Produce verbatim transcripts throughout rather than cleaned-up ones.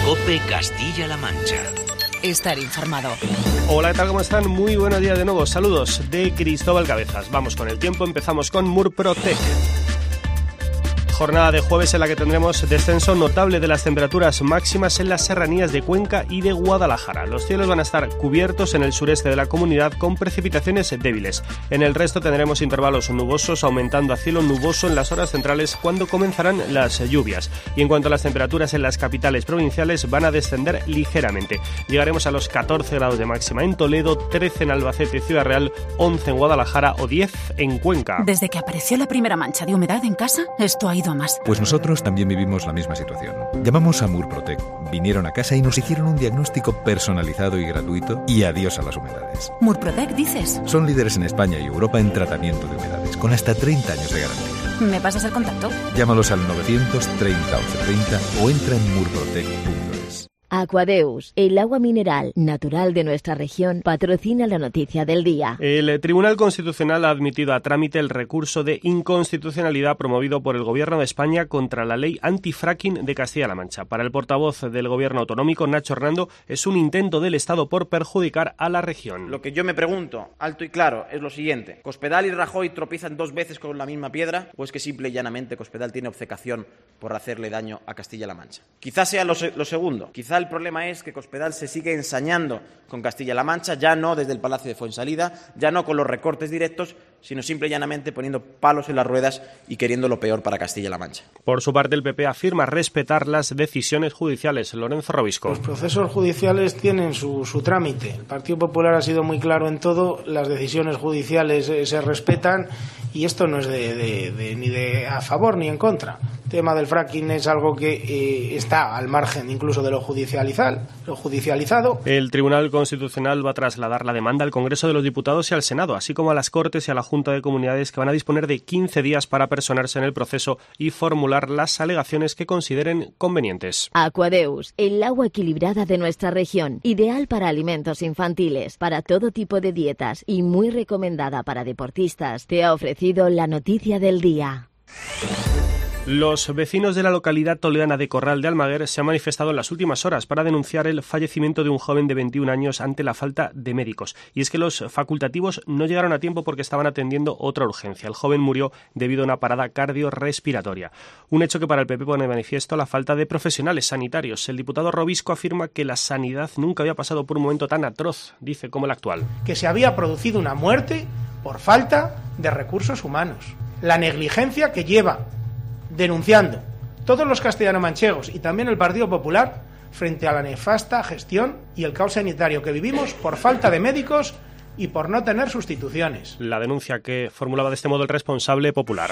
COPE Castilla-La Mancha. Estar informado. Hola, ¿qué tal? ¿Cómo están? Muy buenos días de nuevo. Saludos de Cristóbal Cabezas. Vamos con el tiempo. Empezamos con Murprotec. Jornada de jueves en la que tendremos descenso notable de las temperaturas máximas en las serranías de Cuenca y de Guadalajara. Los cielos van a estar cubiertos en el sureste de la comunidad con precipitaciones débiles. En el resto tendremos intervalos nubosos aumentando a cielo nuboso en las horas centrales cuando comenzarán las lluvias. Y en cuanto a las temperaturas en las capitales provinciales van a descender ligeramente. Llegaremos a los catorce grados de máxima en Toledo, trece en Albacete y Ciudad Real, once en Guadalajara o diez en Cuenca. Desde que apareció la primera mancha de humedad en casa, esto ha ido a más. Pues nosotros también vivimos la misma situación. Llamamos a Murprotec, vinieron a casa y nos hicieron un diagnóstico personalizado y gratuito y adiós a las humedades. ¿Murprotec dices? Son líderes en España y Europa en tratamiento de humedades, con hasta treinta años de garantía. ¿Me pasas el contacto? Llámalos al novecientos treinta once treinta o entra en murprotec punto es. Aquadeus, el agua mineral natural de nuestra región, patrocina la noticia del día. El Tribunal Constitucional ha admitido a trámite el recurso de inconstitucionalidad promovido por el Gobierno de España contra la ley antifracking de Castilla-La Mancha. Para el portavoz del Gobierno autonómico, Nacho Hernando, es un intento del Estado por perjudicar a la región. Lo que yo me pregunto, alto y claro, es lo siguiente. ¿Cospedal y Rajoy tropiezan dos veces con la misma piedra? ¿O es que simple y llanamente Cospedal tiene obcecación por hacerle daño a Castilla-La Mancha? Quizás sea lo, se- lo segundo. Quizá el problema es que Cospedal se sigue ensañando con Castilla-La Mancha, ya no desde el Palacio de Fuensalida, ya no con los recortes directos, sino simple y llanamente poniendo palos en las ruedas y queriendo lo peor para Castilla-La Mancha. Por su parte, el P P afirma respetar las decisiones judiciales. Lorenzo Robisco. Los procesos judiciales tienen su, su trámite. El Partido Popular ha sido muy claro en todo, las decisiones judiciales eh, se respetan y esto no es de, de, de, ni de a favor ni en contra. El tema del fracking es algo que eh, está al margen incluso de lo judicializado, lo judicializado. El Tribunal Constitucional va a trasladar la demanda al Congreso de los Diputados y al Senado, así como a las Cortes y a la Junta de Comunidades, que van a disponer de quince días para personarse en el proceso y formular las alegaciones que consideren convenientes. Aquadeus, el agua equilibrada de nuestra región, ideal para alimentos infantiles, para todo tipo de dietas y muy recomendada para deportistas, te ha ofrecido la noticia del día. Los vecinos de la localidad toledana de Corral de Almaguer se han manifestado en las últimas horas para denunciar el fallecimiento de un joven de veintiún años ante la falta de médicos. Y es que los facultativos no llegaron a tiempo porque estaban atendiendo otra urgencia. El joven murió debido a una parada cardiorrespiratoria. Un hecho que para el P P pone de manifiesto la falta de profesionales sanitarios. El diputado Robisco afirma que la sanidad nunca había pasado por un momento tan atroz, dice, como el actual. Que se había producido una muerte por falta de recursos humanos. La negligencia que lleva denunciando todos los castellano-manchegos y también el Partido Popular frente a la nefasta gestión y el caos sanitario que vivimos por falta de médicos y por no tener sustituciones. La denuncia que formulaba de este modo el responsable popular.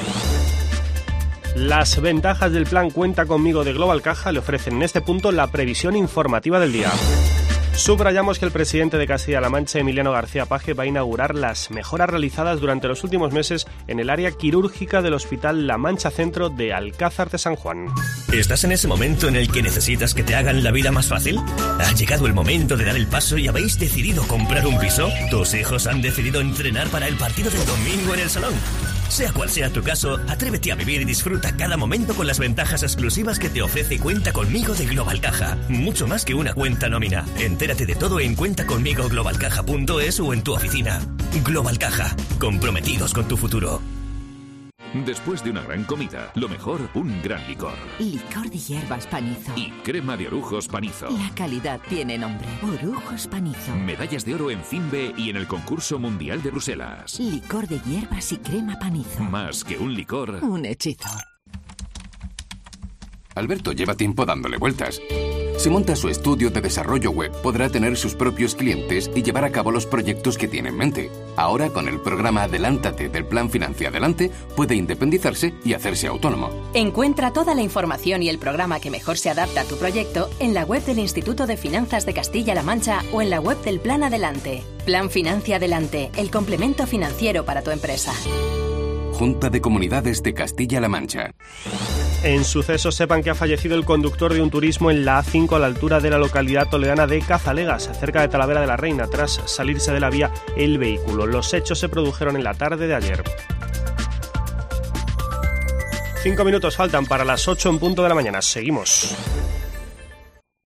Las ventajas del plan Cuenta Conmigo de Global Caja le ofrecen en este punto la previsión informativa del día. Subrayamos que el presidente de Castilla-La Mancha, Emiliano García Paje, va a inaugurar las mejoras realizadas durante los últimos meses en el área quirúrgica del Hospital La Mancha Centro de Alcázar de San Juan. ¿Estás en ese momento en el que necesitas que te hagan la vida más fácil? ¿Ha llegado el momento de dar el paso y habéis decidido comprar un piso? ¿Tus hijos han decidido entrenar para el partido del domingo en el salón? Sea cual sea tu caso, atrévete a vivir y disfruta cada momento con las ventajas exclusivas que te ofrece Cuenta Conmigo de Global Caja. Mucho más que una cuenta nómina. Entérate de todo en cuenta conmigo global caja punto es o en tu oficina. Global Caja, comprometidos con tu futuro. Después de una gran comida, lo mejor, un gran licor. Licor de hierbas Panizo. Y crema de orujos Panizo. La calidad tiene nombre. Orujos Panizo. Medallas de oro en Finbe y en el concurso mundial de Bruselas. Licor de hierbas y crema Panizo. Más que un licor, un hechizo. Alberto lleva tiempo dándole vueltas. Si monta su estudio de desarrollo web, podrá tener sus propios clientes y llevar a cabo los proyectos que tiene en mente. Ahora, con el programa Adelántate del Plan Financia Adelante, puede independizarse y hacerse autónomo. Encuentra toda la información y el programa que mejor se adapta a tu proyecto en la web del Instituto de Finanzas de Castilla-La Mancha o en la web del Plan Adelante. Plan Financia Adelante, el complemento financiero para tu empresa. Junta de Comunidades de Castilla-La Mancha. En sucesos, sepan que ha fallecido el conductor de un turismo en la A cinco a la altura de la localidad toledana de Cazalegas, cerca de Talavera de la Reina, tras salirse de la vía el vehículo. Los hechos se produjeron en la tarde de ayer. Cinco minutos faltan para las ocho en punto de la mañana. Seguimos.